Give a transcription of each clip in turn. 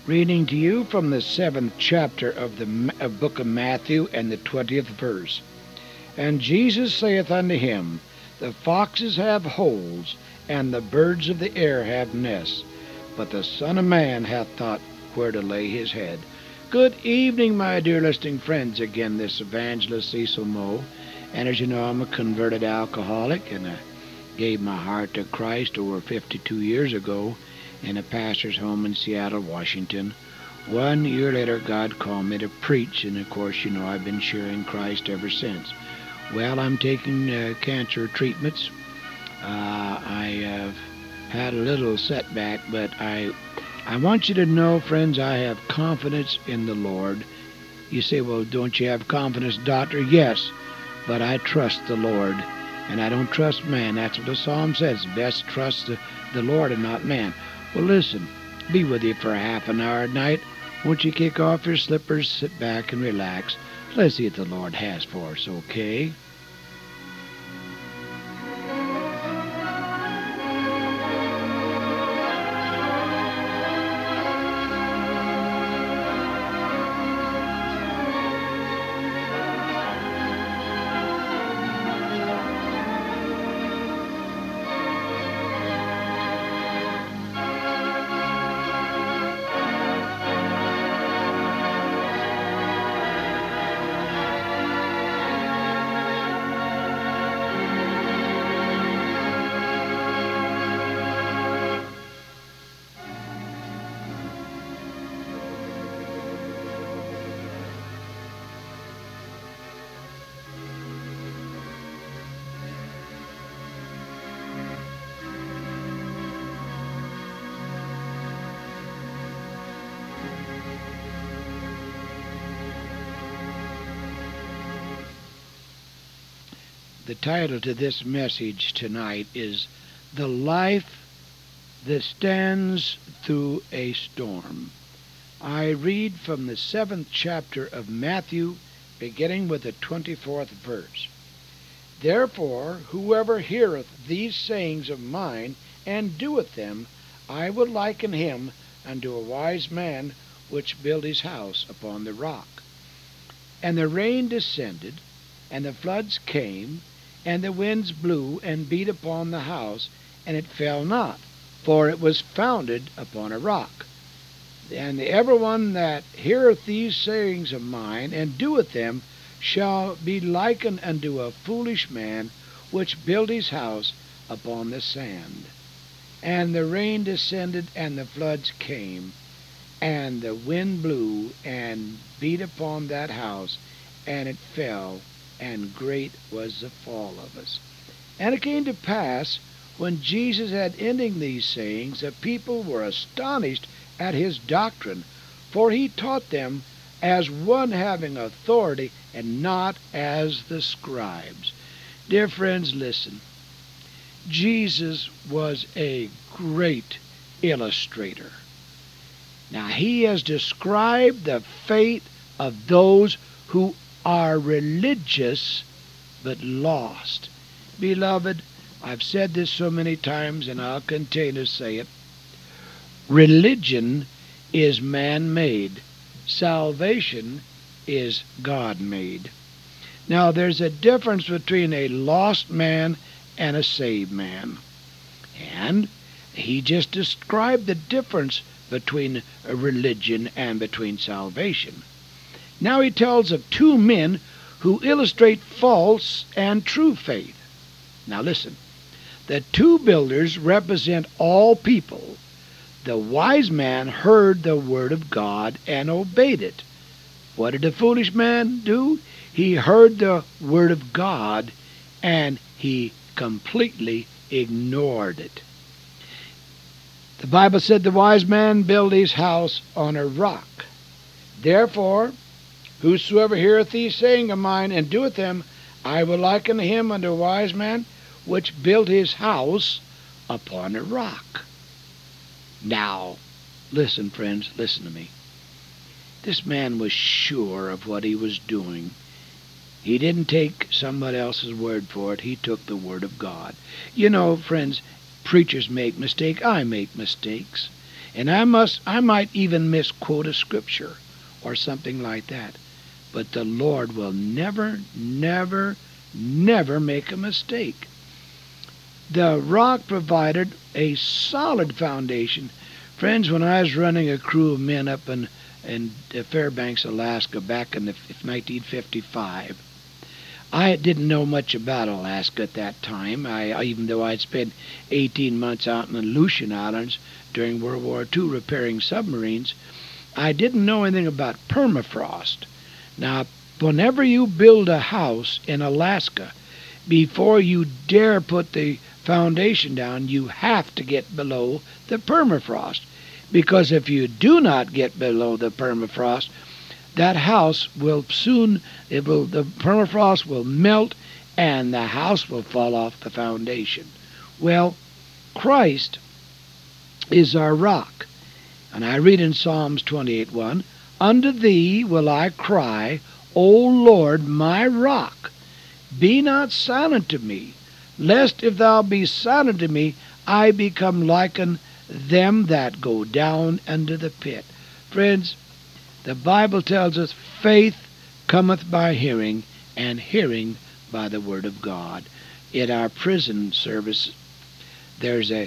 Reading to you from the 7th chapter of the book of Matthew and the 20th verse. And Jesus saith unto him, The foxes have holes, and the birds of the air have nests, but the Son of Man hath thought where to lay his head. Good evening, my dear listening friends. Again, this evangelist Cecil Moe. And as you know, I'm a converted alcoholic, and I gave my heart to Christ over 52 years ago in a pastor's home in Seattle, Washington. 1 year later, God called me to preach, and of course, you know, I've been sharing Christ ever since. Well, I'm taking cancer treatments. I have had a little setback, but I want you to know, friends, I have confidence in the Lord. You say, well, don't you have confidence, doctor? Yes, but I trust the Lord, and I don't trust man. That's what the psalm says. Best trust the Lord and not man. Well, listen, be with you for a half an hour at night. Won't you kick off your slippers, sit back and relax? Let's see what the Lord has for us, okay? The title to this message tonight is The Life That Stands Through a Storm. I read from the 7th chapter of Matthew, beginning with the 24th verse. Therefore, whoever heareth these sayings of mine, and doeth them, I will liken him unto a wise man which built his house upon the rock. And the rain descended, and the floods came, and the winds blew and beat upon the house, and it fell not, for it was founded upon a rock. And every one that heareth these sayings of mine, and doeth them, shall be likened unto a foolish man, which built his house upon the sand. And the rain descended, and the floods came, and the wind blew and beat upon that house, and it fell, and great was the fall of us. And it came to pass, when Jesus had ended these sayings, the people were astonished at his doctrine, for he taught them as one having authority, and not as the scribes. Dear friends, listen. Jesus was a great illustrator. Now, he has described the fate of those who are religious but lost. Beloved, I've said this so many times, and I'll continue to say it. Religion is man-made. Salvation is God-made. Now, there's a difference between a lost man and a saved man. And he just described the difference between a religion and between salvation. Now he tells of two men who illustrate false and true faith. Now listen, the two builders represent all people. The wise man heard the word of God and obeyed it. What did the foolish man do? He heard the word of God and he completely ignored it. The Bible said the wise man built his house on a rock. Therefore, whosoever heareth these sayings of mine, and doeth them, I will liken him unto a wise man, which built his house upon a rock. Now, listen, friends, listen to me. This man was sure of what he was doing. He didn't take somebody else's word for it. He took the word of God. You know, friends, preachers make mistakes. I make mistakes. And I might even misquote a scripture or something like that. But the Lord will never, never, never make a mistake. The rock provided a solid foundation. Friends, when I was running a crew of men up in Fairbanks, Alaska, back in 1955, I didn't know much about Alaska at that time. Even though I'd spent 18 months out in the Aleutian Islands during World War II repairing submarines, I didn't know anything about permafrost. Now, whenever you build a house in Alaska, before you dare put the foundation down, you have to get below the permafrost. Because if you do not get below the permafrost, that house will the permafrost will melt and the house will fall off the foundation. Well, Christ is our rock. And I read in Psalms 28:1, "Unto thee will I cry, O Lord, my rock. Be not silent to me, lest if thou be silent to me, I become like unto them that go down into the pit." Friends, the Bible tells us faith cometh by hearing, and hearing by the Word of God. In our prison service, there's a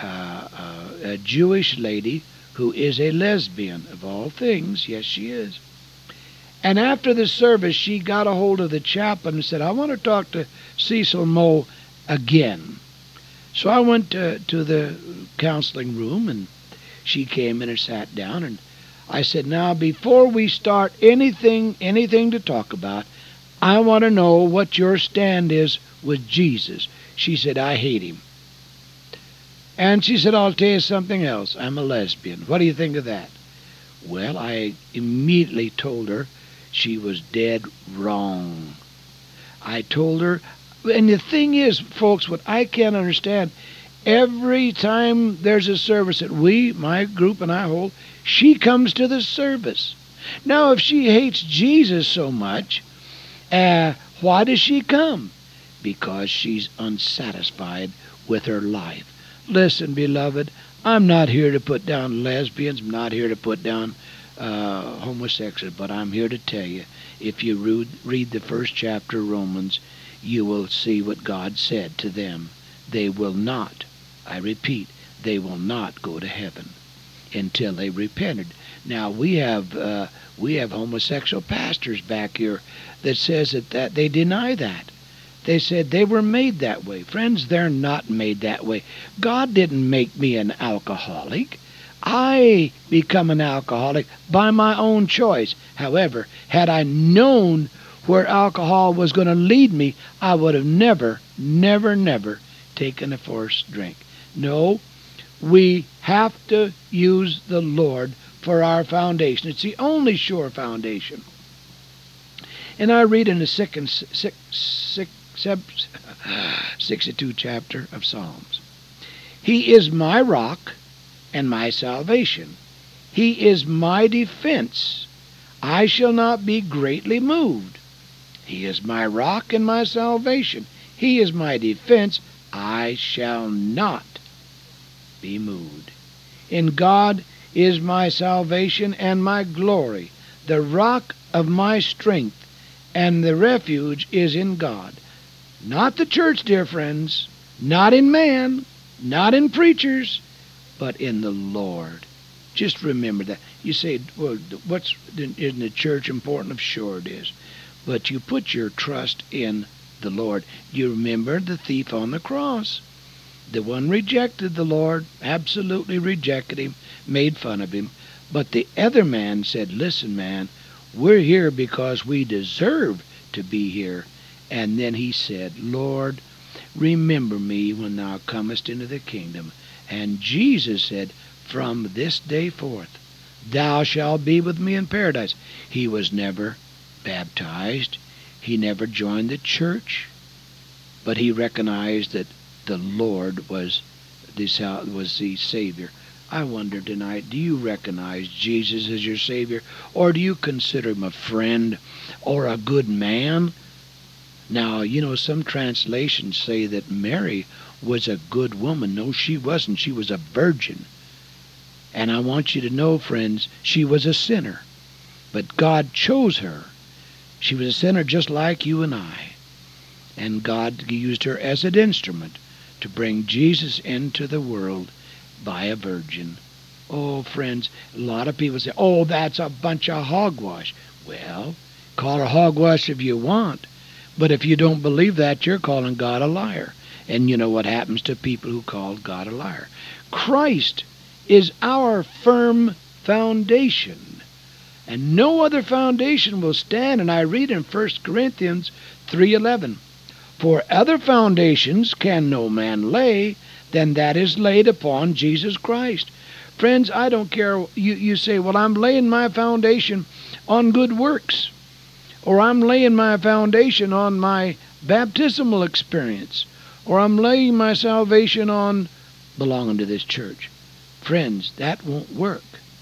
Jewish lady who is a lesbian, of all things. Yes, she is. And after the service, she got a hold of the chaplain and said, "I want to talk to Cecil Moe again." So I went to the counseling room, and she came in and sat down, and I said, "Now, before we start anything to talk about, I want to know what your stand is with Jesus." She said, "I hate him." And she said, "I'll tell you something else. I'm a lesbian. What do you think of that?" Well, I immediately told her she was dead wrong. I told her, and the thing is, folks, what I can't understand, every time there's a service that my group and I hold, she comes to the service. Now, if she hates Jesus so much, why does she come? Because she's unsatisfied with her life. Listen, beloved, I'm not here to put down lesbians. I'm not here to put down homosexuals, but I'm here to tell you, if you read the first chapter of Romans, you will see what God said to them. They will not, I repeat, they will not go to heaven until they repented. Now, we have homosexual pastors back here that says that they deny that. They said they were made that way. Friends, they're not made that way. God didn't make me an alcoholic. I become an alcoholic by my own choice. However, had I known where alcohol was going to lead me, I would have never, never, never taken a forced drink. No, we have to use the Lord for our foundation. It's the only sure foundation. And I read in the 62 chapter of Psalms, "He is my rock and my salvation. He is my defense. I shall not be greatly moved. He is my rock and my salvation. He is my defense. I shall not be moved. In God is my salvation and my glory, the rock of my strength, and the refuge is in God." Not the church, dear friends, not in man, not in preachers, but in the Lord. Just remember that. You say, "Well, isn't the church important?" Sure it is. But you put your trust in the Lord. You remember the thief on the cross. The one rejected the Lord, absolutely rejected him, made fun of him. But the other man said, "Listen, man, we're here because we deserve to be here." And then he said, "Lord, remember me when thou comest into the kingdom." And Jesus said, "From this day forth, thou shalt be with me in paradise." He was never baptized. He never joined the church. But he recognized that the Lord was the Savior. I wonder tonight, do you recognize Jesus as your Savior? Or do you consider him a friend or a good man? Now, some translations say that Mary was a good woman. No, she wasn't. She was a virgin. And I want you to know, friends, she was a sinner. But God chose her. She was a sinner just like you and I. And God used her as an instrument to bring Jesus into the world by a virgin. Oh, friends, a lot of people say, oh, that's a bunch of hogwash. Well, call her hogwash if you want. But if you don't believe that, you're calling God a liar. And you know what happens to people who call God a liar. Christ is our firm foundation, and no other foundation will stand. And I read in 1 Corinthians 3:11, for other foundations can no man lay than that is laid upon Jesus Christ. Friends, I don't care. You say, well, I'm laying my foundation on good works, or I'm laying my foundation on my baptismal experience, or I'm laying my salvation on belonging to this church. Friends, that won't work.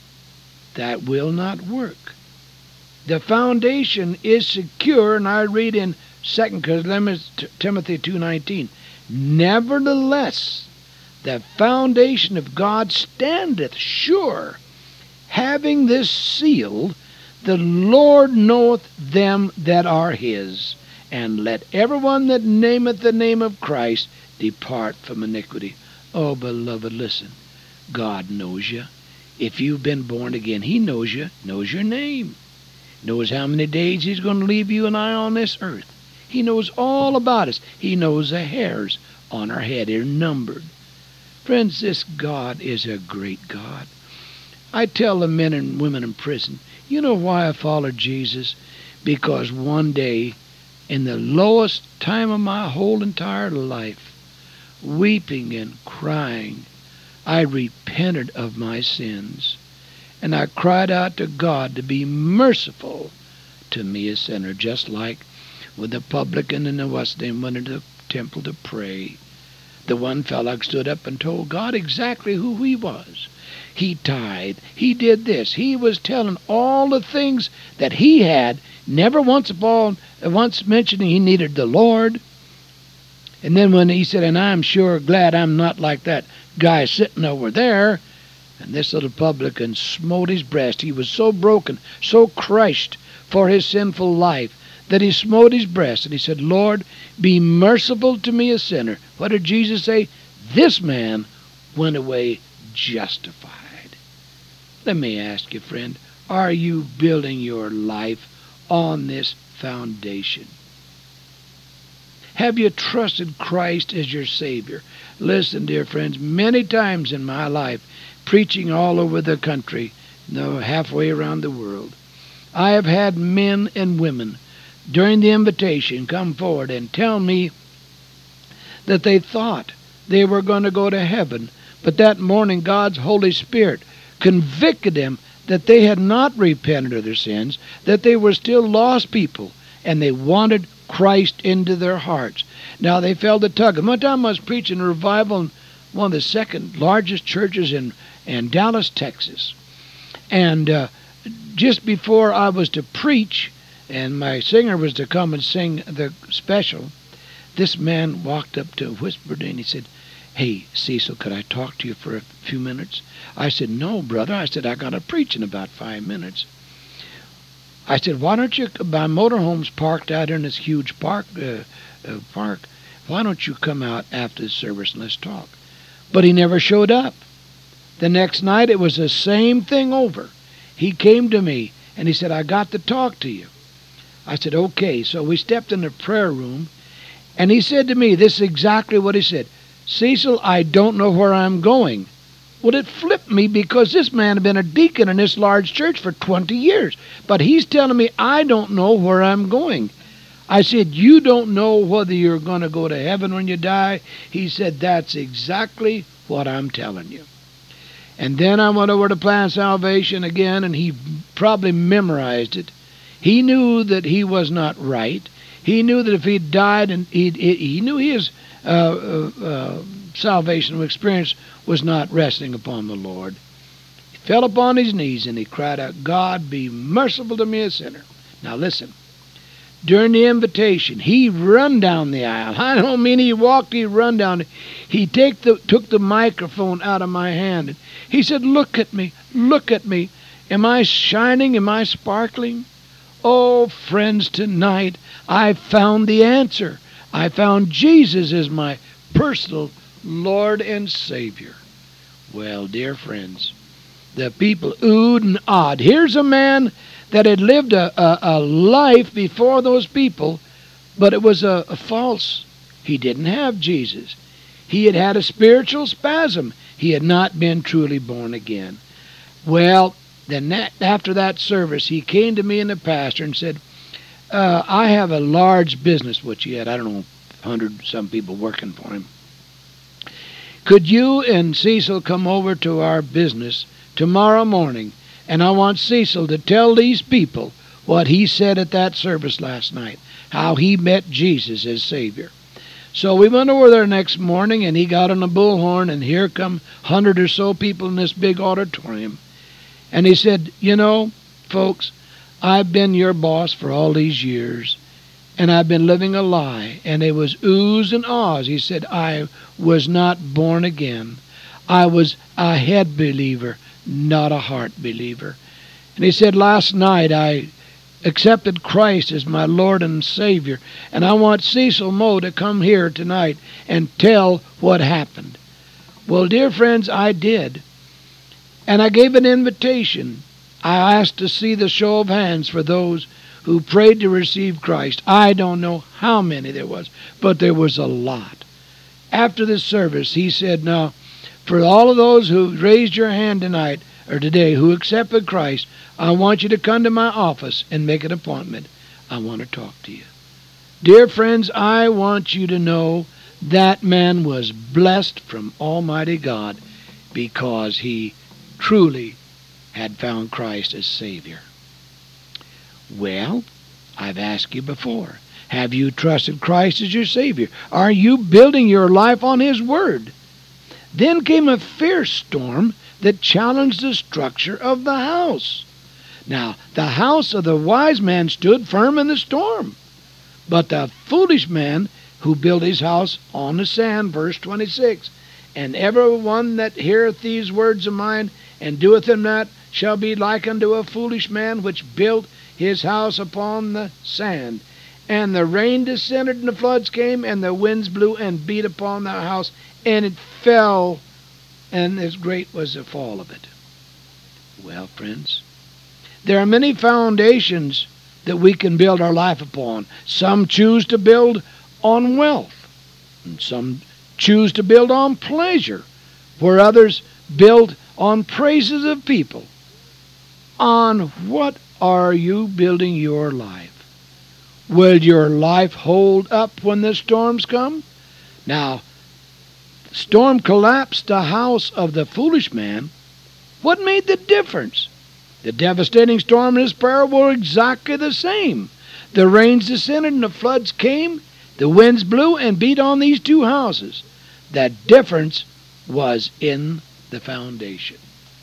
That will not work. The foundation is secure, and I read in 2 Timothy 2:19, nevertheless, the foundation of God standeth sure, having this seal, the Lord knoweth them that are his, and let everyone that nameth the name of Christ depart from iniquity. Oh, beloved, listen. God knows you. If you've been born again, he knows you, knows your name, knows how many days he's going to leave you and I on this earth. He knows all about us. He knows the hairs on our head are numbered. Friends, this God is a great God. I tell the men and women in prison, you know why I followed Jesus? Because one day, in the lowest time of my whole entire life, weeping and crying, I repented of my sins, and I cried out to God to be merciful to me, a sinner, just like when the publican and the what's name went into the temple to pray. The one fellow stood up and told God exactly who he was. He tithed. He did this. He was telling all the things that he had, never once mentioning he needed the Lord. And then when he said, and I'm sure glad I'm not like that guy sitting over there, and this little publican smote his breast. He was so broken, so crushed for his sinful life, that he smote his breast, and he said, Lord, be merciful to me, a sinner. What did Jesus say? This man went away justified. Let me ask you, friend, are you building your life on this foundation? Have you trusted Christ as your Savior? Listen, dear friends, many times in my life, preaching all over the country, halfway around the world, I have had men and women during the invitation come forward and tell me that they thought they were going to go to heaven, but that morning God's Holy Spirit convicted them that they had not repented of their sins, that they were still lost people, and they wanted Christ into their hearts. Now they felt the tug. One time I was preaching a revival in one of the second largest churches in Dallas, Texas. And just before I was to preach, and my singer was to come and sing the special, this man walked up to whispered and he said, hey, Cecil, could I talk to you for a few minutes? I said, no, brother. I said, I got to preach in about 5 minutes. I said, why don't you, my motorhome's parked out here in this huge park, why don't you come out after the service and let's talk? But he never showed up. The next night it was the same thing over. He came to me and he said, I got to talk to you. I said, okay. So we stepped in the prayer room, and he said to me, this is exactly what he said, Cecil, I don't know where I'm going. Well, it flipped me because this man had been a deacon in this large church for 20 years. But he's telling me I don't know where I'm going. I said, you don't know whether you're going to go to heaven when you die? He said, that's exactly what I'm telling you. And then I went over to Plan Salvation again, and he probably memorized it. He knew that he was not right. He knew that if he died, and he knew his salvational experience was not resting upon the Lord. He fell upon his knees and he cried out, God, be merciful to me, a sinner. Now listen, during the invitation, he run down the aisle. I don't mean he walked, he run down. He took the microphone out of my hand. And he said, look at me, look at me. Am I shining? Am I sparkling? Oh, friends, tonight I found the answer. I found Jesus as my personal Lord and Savior. Well, dear friends, the people oohed and awed. Here's a man that had lived a life before those people, but it was a false. He didn't have Jesus. He had had a spiritual spasm. He had not been truly born again. Well, then after that service, he came to me and the pastor and said, I have a large business, which he had, I don't know, 100-some people working for him. Could you and Cecil come over to our business tomorrow morning, and I want Cecil to tell these people what he said at that service last night, how he met Jesus as Savior. So we went over there next morning, and he got on a bullhorn, and here come 100 or so people in this big auditorium. And he said, you know, folks, I've been your boss for all these years, and I've been living a lie. And it was oohs and ahs. He said, I was not born again. I was a head believer, not a heart believer. And he said, last night I accepted Christ as my Lord and Savior, and I want Cecil Moe to come here tonight and tell what happened. Well, dear friends, I did. And I gave an invitation. I asked to see the show of hands for those who prayed to receive Christ. I don't know how many there was, but there was a lot. After the service, he said, now, for all of those who raised your hand tonight or today who accepted Christ, I want you to come to my office and make an appointment. I want to talk to you. Dear friends, I want you to know that man was blessed from Almighty God because he truly had found Christ as Savior. Well, I've asked you before, have you trusted Christ as your Savior? Are you building your life on His Word? Then came a fierce storm that challenged the structure of the house. Now, the house of the wise man stood firm in the storm, but the foolish man who built his house on the sand, verse 26, and every one that heareth these words of mine and doeth them not shall be like unto a foolish man which built his house upon the sand. And the rain descended, and the floods came, and the winds blew and beat upon the house, and it fell, and as great was the fall of it. Well, friends, there are many foundations that we can build our life upon. Some choose to build on wealth, and some choose to build on pleasure, where others build on praises of people. On what are you building your life? Will your life hold up when the storms come? Now, the storm collapsed the house of the foolish man. What made the difference? The devastating storm in this parable were exactly the same. The rains descended and the floods came. The winds blew and beat on these two houses. The difference was in the foundation.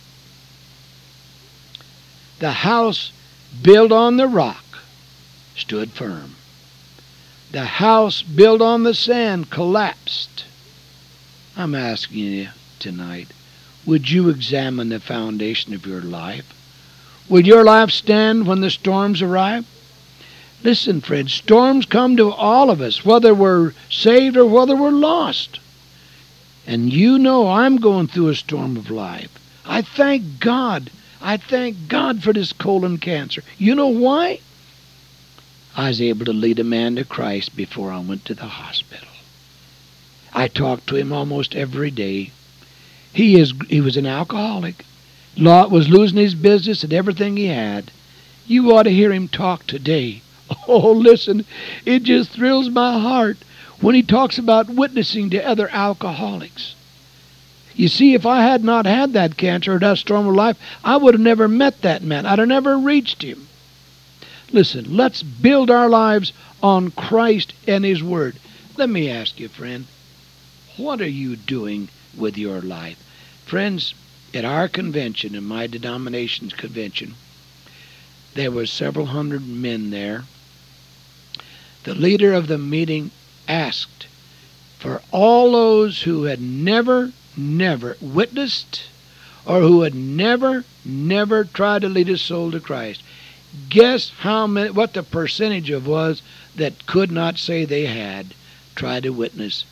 The house built on the rock stood firm. The house built on the sand collapsed. I'm asking you tonight, would you examine the foundation of your life? Will your life stand when the storms arrive? Listen, friends, storms come to all of us, whether we're saved or whether we're lost. And you know I'm going through a storm of life. I thank God. I thank God for this colon cancer. You know why? I was able to lead a man to Christ before I went to the hospital. I talked to him almost every day. He was an alcoholic. Lot was losing his business and everything he had. You ought to hear him talk today. Oh, listen, it just thrills my heart when he talks about witnessing to other alcoholics. You see, if I had not had that cancer or that storm of life, I would have never met that man. I'd have never reached him. Listen, let's build our lives on Christ and His Word. Let me ask you, friend, what are you doing with your life? Friends, at our convention, in my denomination's convention, there were several hundred men there. The leader of the meeting asked for all those who had never witnessed or who had never tried to lead a soul to Christ. Guess what the percentage of was that could not say they had tried to witness?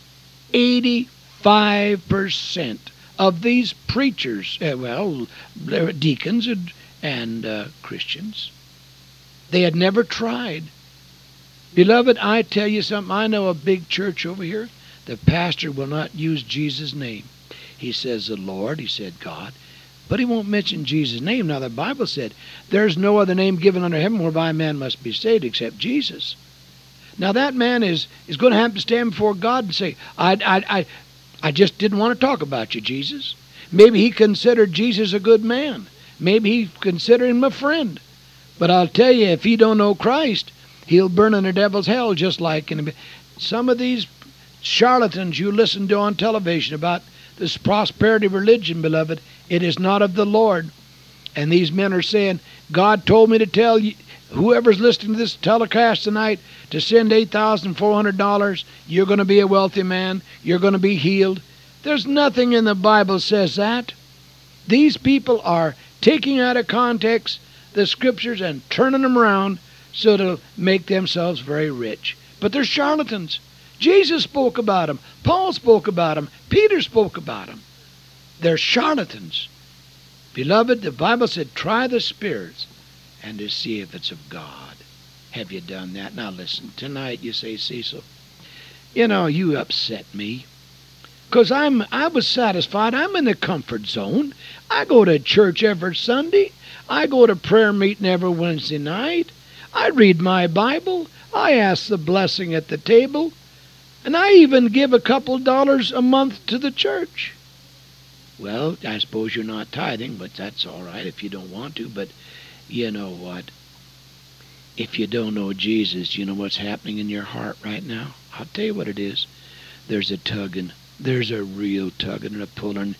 85% of these preachers, deacons and Christians, they had never tried. Beloved, I tell you something. I know a big church over here. The pastor will not use Jesus' name. He says the Lord, he said God, but he won't mention Jesus' name. Now the Bible said, there's no other name given under heaven whereby man must be saved except Jesus. Now that man is going to have to stand before God and say, I just didn't want to talk about you, Jesus. Maybe he considered Jesus a good man. Maybe he considered him a friend. But I'll tell you, if he don't know Christ, he'll burn in the devil's hell just like some of these charlatans you listen to on television about this prosperity religion, beloved. It is not of the Lord. And these men are saying, God told me to tell you, whoever's listening to this telecast tonight, to send $8,400. You're going to be a wealthy man. You're going to be healed. There's nothing in the Bible says that. These people are taking out of context the scriptures and turning them around so to make themselves very rich. But they're charlatans. Jesus spoke about them. Paul spoke about them. Peter spoke about them. They're charlatans. Beloved, the Bible said, try the spirits and to see if it's of God. Have you done that? Now listen, tonight you say, Cecil, you upset me. Because I was satisfied. I'm in the comfort zone. I go to church every Sunday. I go to prayer meeting every Wednesday night. I read my Bible. I ask the blessing at the table. And I even give a couple dollars a month to the church. Well, I suppose you're not tithing, but that's all right if you don't want to. But you know what? If you don't know Jesus, you know what's happening in your heart right now? I'll tell you what it is. There's a tugging. There's a real tugging and a pulling.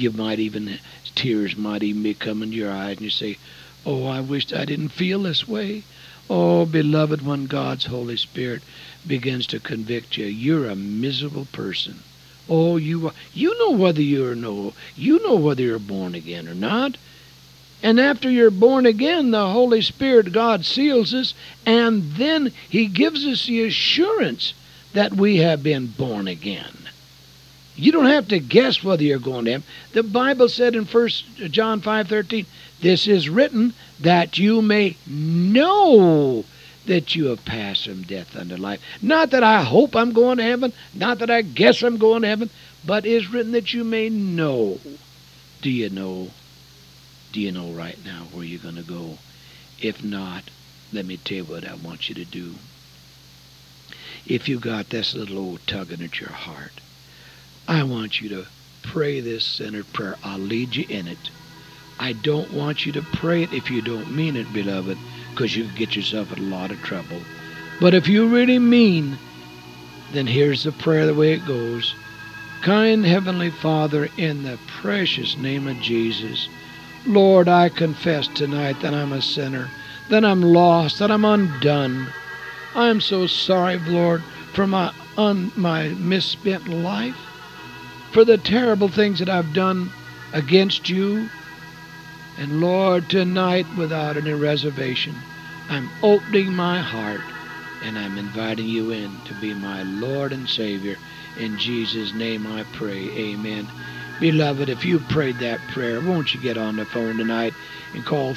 Tears might even be coming to your eyes, and you say, oh, I wished I didn't feel this way. Oh, beloved, when God's Holy Spirit begins to convict you, you're a miserable person. Oh, you know whether you know whether you're born again or not. And after you're born again, the Holy Spirit, God seals us, and then he gives us the assurance that we have been born again. You don't have to guess whether you're going to heaven. The Bible said in 1 John 5:13, this is written that you may know that you have passed from death unto life. Not that I hope I'm going to heaven, not that I guess I'm going to heaven, but it is written that you may know. Do you know? Do you know right now where you're going to go? If not, let me tell you what I want you to do. If you got this little old tugging at your heart, I want you to pray this centered prayer. I'll lead you in it. I don't want you to pray it if you don't mean it, beloved, because you can get yourself in a lot of trouble. But if you really mean, then here's the prayer the way it goes. Kind Heavenly Father, in the precious name of Jesus, Lord, I confess tonight that I'm a sinner, that I'm lost, that I'm undone. I am so sorry, Lord, for my misspent life, for the terrible things that I've done against you. And Lord, tonight, without any reservation, I'm opening my heart and I'm inviting you in to be my Lord and Savior. In Jesus' name I pray, amen. Beloved, if you prayed that prayer, won't you get on the phone tonight and call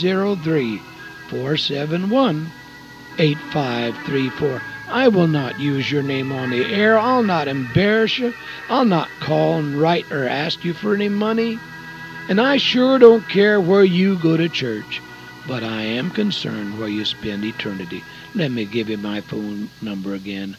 303-471-8534. I will not use your name on the air. I'll not embarrass you. I'll not call and write or ask you for any money. And I sure don't care where you go to church, but I am concerned where you spend eternity. Let me give you my phone number again,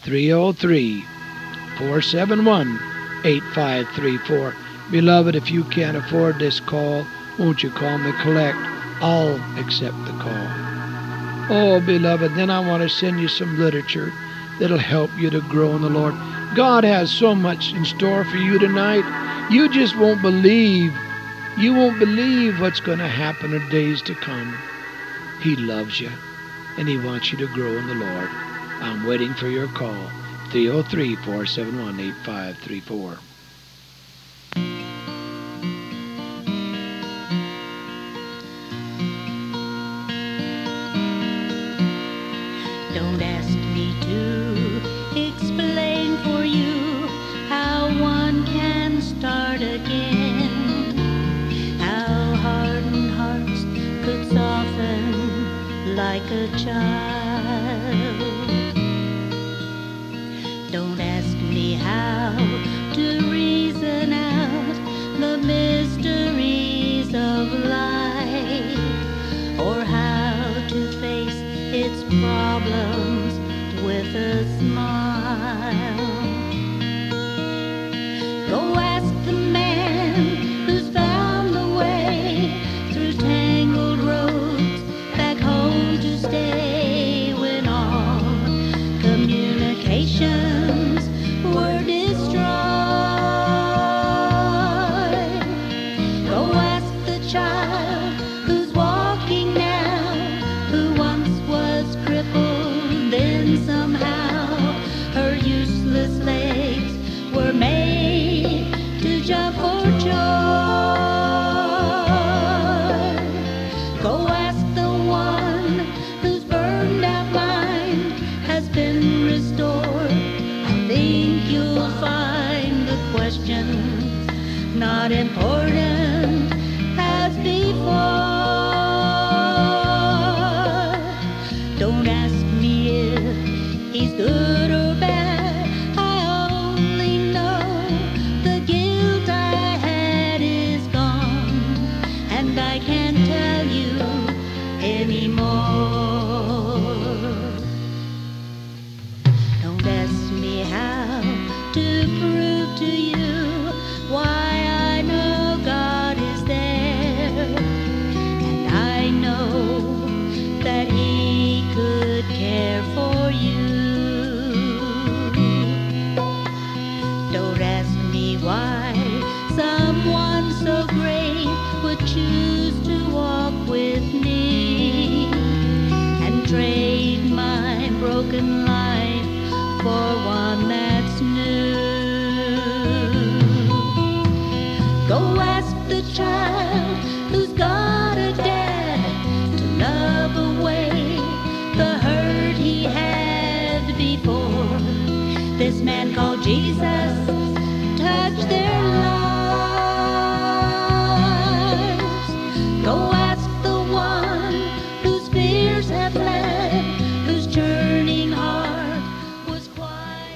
303-471-8534. Beloved, if you can't afford this call, won't you call me collect? I'll accept the call. Oh, beloved, then I want to send you some literature that'll help you to grow in the Lord. God has so much in store for you tonight. You just won't believe. You won't believe what's going to happen in days to come. He loves you, and he wants you to grow in the Lord. I'm waiting for your call. 303-471-8534. Don't ask me to explain for you how one can start again, how hardened hearts could soften like a child. Don't ask me how to reason out the mysteries of life, or how to face its problems with a smile. Go ask the man who's found the way through tangled roads back home to stay when all communications were destroyed. Go ask the child who's walking now, who once was crippled, then somehow her useless legs were made to jump for joy. Go ask the one whose burned out mind has been restored. I think you'll find the questions not important as before. Don't ask me if he's good or bad. I only know the guilt I had is gone, and I can't tell you anymore. Don't ask me how to prove to you why I know God is there, and I know that He could care for you. Don't ask me why someone so great would choose to walk with me and trade my broken life for one that's new. Go ask the child who's got a dad to love away the hurt he had before. This man called Jesus touched their lives. Go ask the one whose fears have fled, whose churning heart was quiet.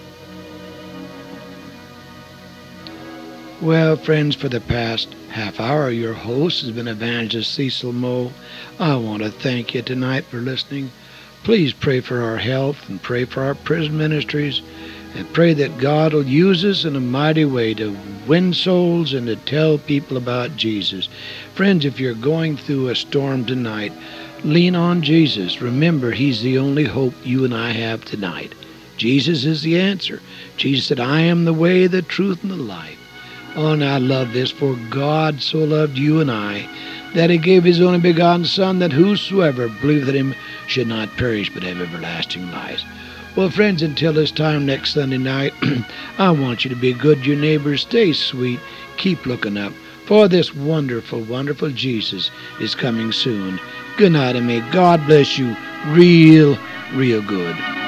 Well, friends, for the past half hour, your host has been Evangelist Cecil Moe. I want to thank you tonight for listening. Please pray for our health and pray for our prison ministries, and pray that God will use us in a mighty way to win souls and to tell people about Jesus. Friends, if you're going through a storm tonight, lean on Jesus. Remember, He's the only hope you and I have tonight. Jesus is the answer. Jesus said, I am the way, the truth, and the life. Oh, and I love this. For God so loved you and I, that He gave His only begotten Son, that whosoever believeth in Him should not perish, but have everlasting life. Well, friends, until this time next Sunday night, I want you to be good to your neighbors. Stay sweet. Keep looking up. For this wonderful, wonderful Jesus is coming soon. Good night, and may God bless you real, real good.